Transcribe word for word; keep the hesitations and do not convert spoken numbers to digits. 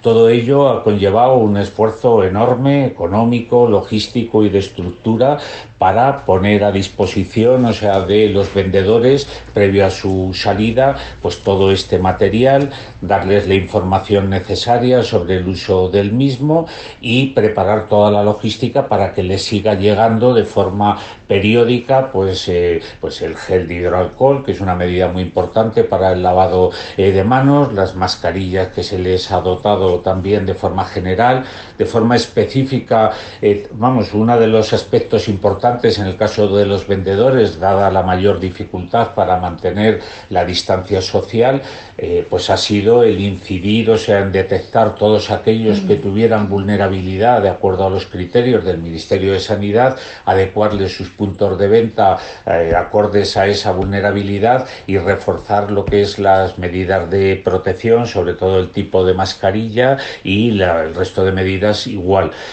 Todo ello ha conllevado un esfuerzo enorme, económico, logístico y de estructura para poner a disposición, o sea, de los vendedores, previo a su salida, pues todo este material, darles la información necesaria sobre el uso del mismo y preparar toda la logística para que les siga llegando de forma periódica, pues, eh, pues el gel de hidroalcohol, que es una medida muy importante para el lavado eh, de manos, las mascarillas que se les ha dotado también de forma general, de forma específica. Eh, vamos, uno de los aspectos importantes en el caso de los vendedores, dada la mayor dificultad para mantener la distancia social, eh, pues ha sido el incidir, o sea, en detectar todos aquellos que tuvieran vulnerabilidad de acuerdo a los criterios del Ministerio de Sanidad, adecuarles sus puntos de venta eh, acordes a esa vulnerabilidad y reforzar lo que es las medidas de protección, sobre todo el tipo de mascarilla y la, el resto de medidas igual.